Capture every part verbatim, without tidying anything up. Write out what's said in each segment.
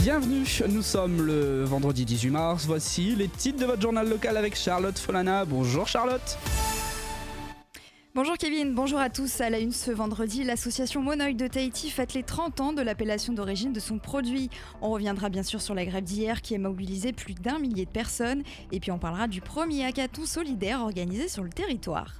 Bienvenue, nous sommes le vendredi dix-huit mars, voici les titres de votre journal local avec Charlotte Folana. Bonjour Charlotte. Bonjour Kevin, bonjour à tous. À la une ce vendredi, l'association Monoï de Tahiti fête les trente ans de l'appellation d'origine de son produit. On reviendra bien sûr sur la grève d'hier qui a mobilisé plus d'un millier de personnes. Et puis on parlera du premier hackathon solidaire organisé sur le territoire.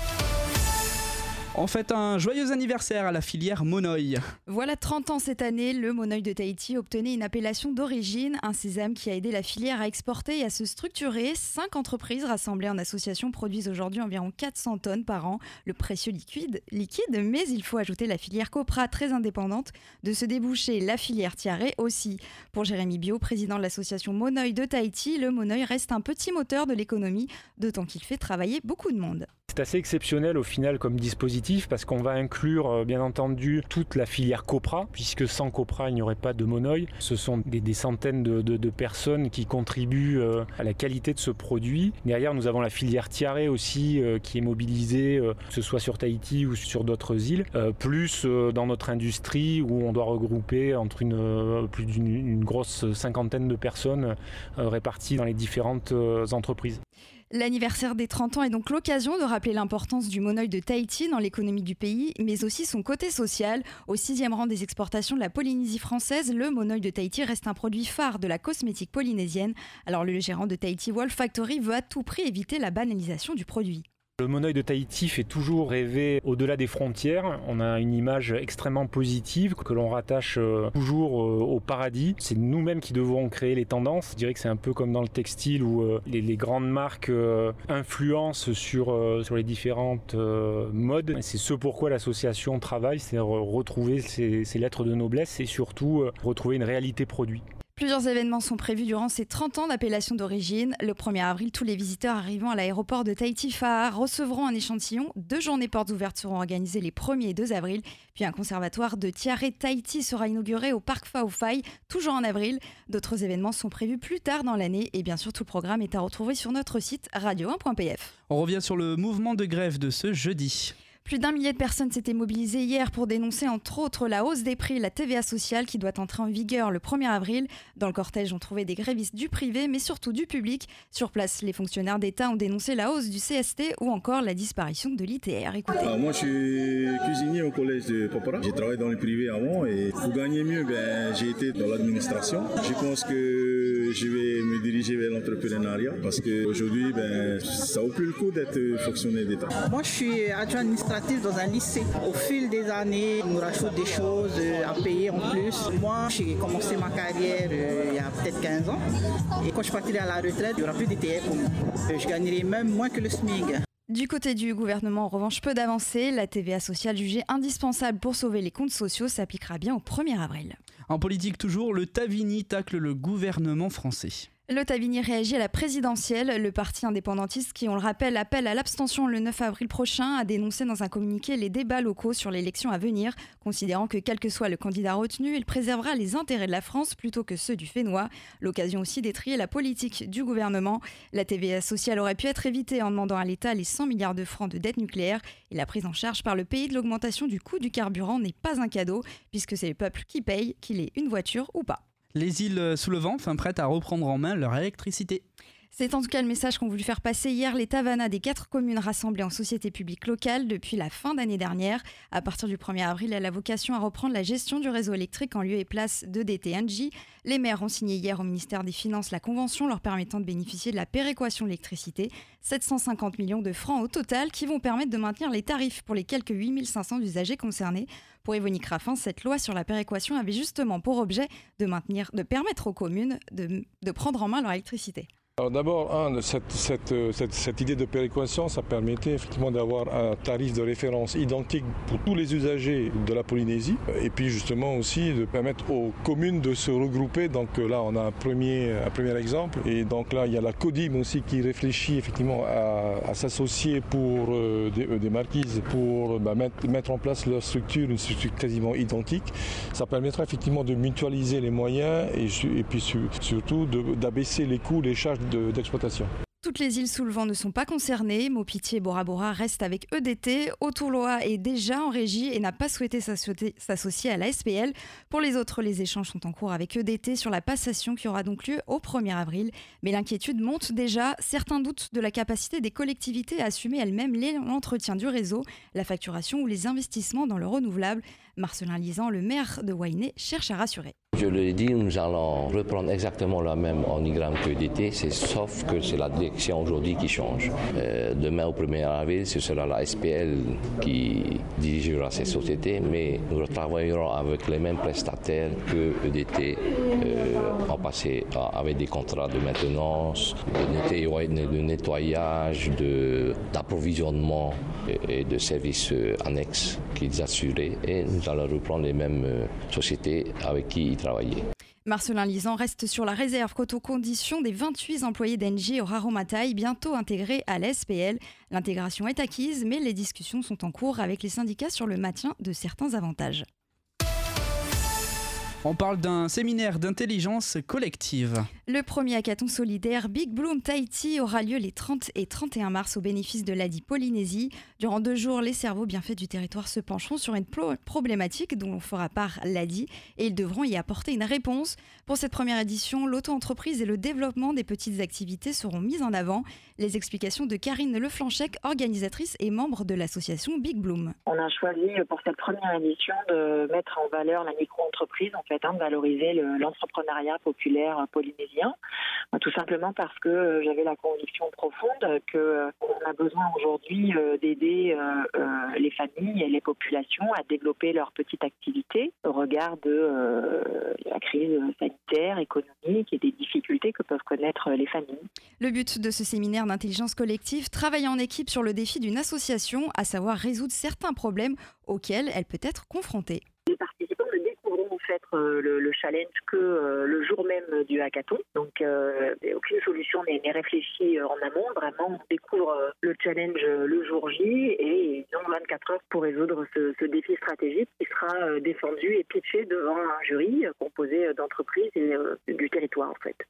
On fête un joyeux anniversaire à la filière Monoï. Voilà trente ans cette année, le Monoï de Tahiti obtenait une appellation d'origine, un sésame qui a aidé la filière à exporter et à se structurer. Cinq entreprises rassemblées en association produisent aujourd'hui environ quatre cents tonnes par an. Le précieux liquide, liquide, mais il faut ajouter la filière Copra, très indépendante. De ce débouché, la filière Tiare aussi. Pour Jérémy Bio, président de l'association Monoï de Tahiti, le Monoï reste un petit moteur de l'économie, d'autant qu'il fait travailler beaucoup de monde. C'est assez exceptionnel au final comme dispositif parce qu'on va inclure bien entendu toute la filière Copra, puisque sans Copra il n'y aurait pas de Monoï. Ce sont des, des centaines de, de, de personnes qui contribuent euh, à la qualité de ce produit. Derrière nous avons la filière Tiare aussi euh, qui est mobilisée, euh, que ce soit sur Tahiti ou sur d'autres îles, euh, plus euh, dans notre industrie où on doit regrouper entre une, euh, plus d'une une grosse cinquantaine de personnes euh, réparties dans les différentes euh, entreprises. L'anniversaire des trente ans est donc l'occasion de rappeler l'importance du Monoï de Tahiti dans l'économie du pays, mais aussi son côté social. Au sixième rang des exportations de la Polynésie française, le Monoï de Tahiti reste un produit phare de la cosmétique polynésienne. Alors le gérant de Tahiti Wolf Factory veut à tout prix éviter la banalisation du produit. Le Monoï de Tahiti fait toujours rêver au-delà des frontières. On a une image extrêmement positive que l'on rattache toujours au paradis. C'est nous-mêmes qui devons créer les tendances. Je dirais que c'est un peu comme dans le textile où les, les grandes marques influencent sur, sur les différentes modes. C'est ce pourquoi l'association travaille, c'est retrouver ces, ces lettres de noblesse et surtout retrouver une réalité produit. Plusieurs événements sont prévus durant ces trente ans d'appellation d'origine. Le premier avril, tous les visiteurs arrivant à l'aéroport de Tahiti-Fa'a recevront un échantillon. Deux journées portes ouvertes seront organisées les premier et deux avril. Puis un conservatoire de Tiare Tahiti sera inauguré au parc Fa'afai, toujours en avril. D'autres événements sont prévus plus tard dans l'année. Et bien sûr, tout le programme est à retrouver sur notre site radio un point p f. On revient sur le mouvement de grève de ce jeudi. Plus d'un millier de personnes s'étaient mobilisées hier pour dénoncer entre autres la hausse des prix et la T V A sociale qui doit entrer en vigueur le premier avril. Dans le cortège, on trouvait des grévistes du privé mais surtout du public. Sur place, les fonctionnaires d'État ont dénoncé la hausse du C S T ou encore la disparition de l'I T R. Écoutez. Alors moi je suis cuisinier au collège de Popora. J'ai travaillé dans le privé avant et pour gagner mieux, ben, j'ai été dans l'administration. Je pense que je vais me diriger vers l'entrepreneuriat parce qu'aujourd'hui ben, ça vaut plus le coup d'être fonctionnaire d'État. Moi je suis adjoint administratif dans un lycée. Au fil des années, on nous rajoute des choses à payer en plus. Moi, j'ai commencé ma carrière euh, il y a peut-être quinze ans. Et quand je partirai à la retraite, il n'y aura plus d'I T R pour moi. Je gagnerai même moins que le SMIC. Du côté du gouvernement, en revanche, peu d'avancées. La T V A sociale jugée indispensable pour sauver les comptes sociaux s'appliquera bien au premier avril. En politique toujours, le Tavini tacle le gouvernement français. Le Tavini réagit à la présidentielle. Le parti indépendantiste qui, on le rappelle, appelle à l'abstention le neuf avril prochain, a dénoncé dans un communiqué les débats locaux sur l'élection à venir, considérant que quel que soit le candidat retenu, il préservera les intérêts de la France plutôt que ceux du Fénois. L'occasion aussi d'étrier la politique du gouvernement. La T V A sociale aurait pu être évitée en demandant à l'État les cent milliards de francs de dette nucléaire. Et la prise en charge par le pays de l'augmentation du coût du carburant n'est pas un cadeau, puisque c'est le peuple qui paye, qu'il ait une voiture ou pas. Les îles sous le vent, enfin prêtes à reprendre en main leur électricité. C'est en tout cas le message qu'ont voulu faire passer hier les Tavana des quatre communes rassemblées en société publique locale depuis la fin d'année dernière. À partir du premier avril, elle a vocation à reprendre la gestion du réseau électrique en lieu et place de D T N J. Les maires ont signé hier au ministère des Finances la convention leur permettant de bénéficier de la péréquation de l'électricité. sept cent cinquante millions de francs au total qui vont permettre de maintenir les tarifs pour les quelques huit mille cinq cents usagers concernés. Pour Évonique Raffin, cette loi sur la péréquation avait justement pour objet de, maintenir, de permettre aux communes de, de prendre en main leur électricité. Alors d'abord, hein, cette, cette, cette, cette idée de péréquation, ça permettait effectivement d'avoir un tarif de référence identique pour tous les usagers de la Polynésie et puis justement aussi de permettre aux communes de se regrouper. Donc là, on a un premier, un premier exemple et donc là, il y a la CODIM aussi qui réfléchit effectivement à, à s'associer pour euh, des, euh, des marquises pour bah, mettre, mettre en place leur structure, une structure quasiment identique. Ça permettra effectivement de mutualiser les moyens et, et puis surtout de, d'abaisser les coûts, les charges d'exploitation. toutes les îles sous le vent ne sont pas concernées. Maupetit et Bora Bora restent avec E D T. Otouloa est déjà en régie et n'a pas souhaité s'associer à la S P L. Pour les autres, les échanges sont en cours avec E D T sur la passation qui aura donc lieu au premier avril. Mais l'inquiétude monte déjà. Certains doutent de la capacité des collectivités à assumer elles-mêmes l'entretien du réseau, la facturation ou les investissements dans le renouvelable. Marcelin Lisan, le maire de Wainé, cherche à rassurer. Je l'ai dit, nous allons reprendre exactement la même organigramme que d'été, c'est, sauf que c'est la direction aujourd'hui qui change. Euh, demain au premier avril, ce sera la S P L qui dirigera ces sociétés, mais nous travaillerons avec les mêmes prestataires que E D T euh, en passé, avec des contrats de maintenance, de nettoyage, de, d'approvisionnement et de services annexes qu'ils assuraient. Et nous allons reprendre les mêmes sociétés avec qui ils travaillaient. Marcelin Lisan reste sur la réserve quant aux conditions des vingt-huit employés d'Engie au Raromatai, bientôt intégrés à la S P L. L'intégration est acquise, mais les discussions sont en cours avec les syndicats sur le maintien de certains avantages. On parle d'un séminaire d'intelligence collective. Le premier hackathon solidaire Big Bloom Tahiti aura lieu les trente et trente et un mars au bénéfice de l'A D I Polynésie. Durant deux jours, les cerveaux bien faits du territoire se pencheront sur une problématique dont l'on fera part l'A D I et ils devront y apporter une réponse. Pour cette première édition, l'auto-entreprise et le développement des petites activités seront mis en avant. Les explications de Karine Leflanchec, organisatrice et membre de l'association Big Bloom. On a choisi pour cette première édition de mettre en valeur la micro-entreprise, en fait, hein, de valoriser le, l'entrepreneuriat populaire polynésien, tout simplement parce que j'avais la conviction profonde qu'on a besoin aujourd'hui d'aider les familles et les populations à développer leur petite activité au regard de la crise sanitaire, économique et des difficultés que peuvent connaître les familles. Le but de ce séminaire d'intelligence collective, travailler en équipe sur le défi d'une association, à savoir résoudre certains problèmes auxquels elle peut être confrontée. Les participants ne découvriront en fait le, le challenge que euh, le jour même du hackathon. Donc euh, aucune solution n'est, n'est réfléchie en amont. Vraiment, on découvre le challenge le jour J et ils ont vingt-quatre heures pour résoudre ce, ce défi stratégique qui sera défendu et pitché devant un jury composé d'entreprises et euh, du territoire en fait.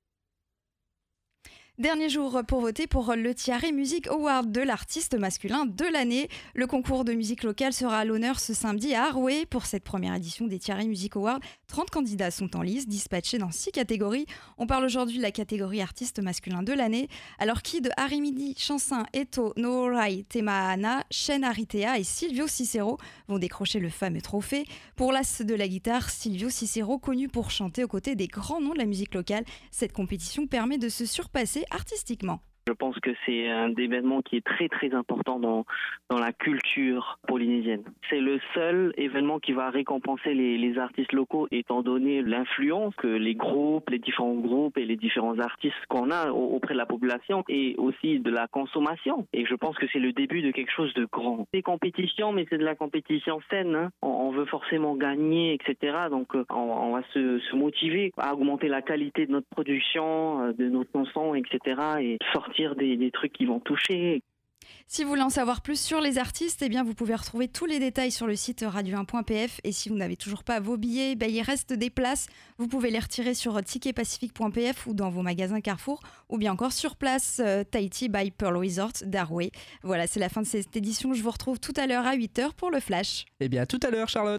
Dernier jour pour voter pour le Tiare Music Award de l'artiste masculin de l'année. Le concours de musique locale sera à l'honneur ce samedi à Arouet. Pour cette première édition des Tiare Music Awards, trente candidats sont en lice, dispatchés dans six catégories. On parle aujourd'hui de la catégorie artiste masculin de l'année. Alors qui de Harimidi, Chansin, Eto, Noorai, Temaana, Shen Aritea et Silvio Cicero vont décrocher le fameux trophée. Pour l'as de la guitare, Silvio Cicero, connu pour chanter aux côtés des grands noms de la musique locale. Cette compétition permet de se surpasser artistiquement. Je pense que c'est un événement qui est très très important dans, dans la culture polynésienne. C'est le seul événement qui va récompenser les, les artistes locaux étant donné l'influence que les groupes, les différents groupes et les différents artistes qu'on a auprès de la population et aussi de la consommation. Et je pense que c'est le début de quelque chose de grand. C'est compétition, mais c'est de la compétition saine. Hein. On, on veut forcément gagner, et cetera. Donc on, on va se, se motiver à augmenter la qualité de notre production, de notre chanson, et cetera. Et sortir Des, des trucs qui vont toucher. Si vous voulez en savoir plus sur les artistes, eh bien vous pouvez retrouver tous les détails sur le site radio un point p f. Et si vous n'avez toujours pas vos billets, ben il reste des places. Vous pouvez les retirer sur ticket pacifique point p f ou dans vos magasins Carrefour ou bien encore sur place euh, Tahiti by Pearl Resort d'Arouet. Voilà, c'est la fin de cette édition. Je vous retrouve tout à l'heure à huit heures pour le Flash. Eh bien, à tout à l'heure, Charlotte.